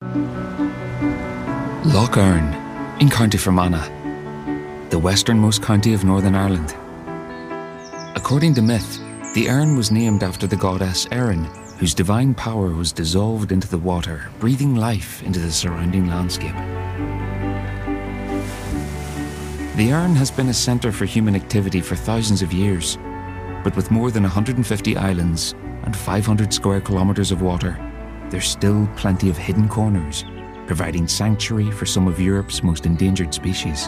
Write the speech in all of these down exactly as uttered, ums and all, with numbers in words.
Lough Erne, in County Fermanagh, the westernmost county of Northern Ireland. According to myth, the Erne was named after the goddess Erin, whose divine power was dissolved into the water, breathing life into the surrounding landscape. The Erne has been a centre for human activity for thousands of years, but with more than one hundred fifty islands and five hundred square kilometres of water, there's still plenty of hidden corners, providing sanctuary for some of Europe's most endangered species.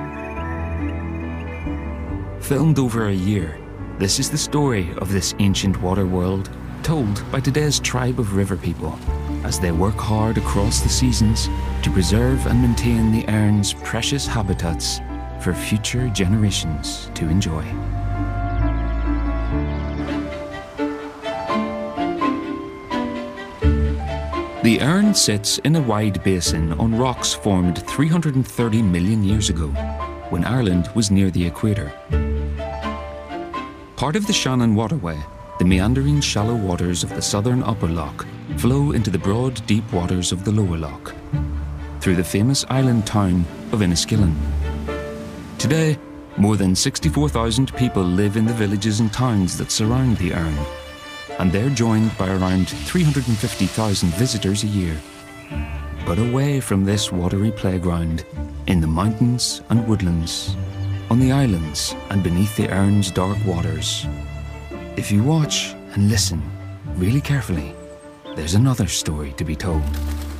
Filmed over a year, this is the story of this ancient water world, told by today's tribe of river people, as they work hard across the seasons to preserve and maintain the Erne's precious habitats for future generations to enjoy. The Erne sits in a wide basin on rocks formed three hundred thirty million years ago, when Ireland was near the equator. Part of the Shannon waterway, the meandering shallow waters of the southern upper loch flow into the broad deep waters of the lower loch, through the famous island town of Enniskillen. Today, more than sixty-four thousand people live in the villages and towns that surround the Erne, and they're joined by around three hundred fifty thousand visitors a year. But away from this watery playground, in the mountains and woodlands, on the islands and beneath the Erne's dark waters, if you watch and listen really carefully, there's another story to be told.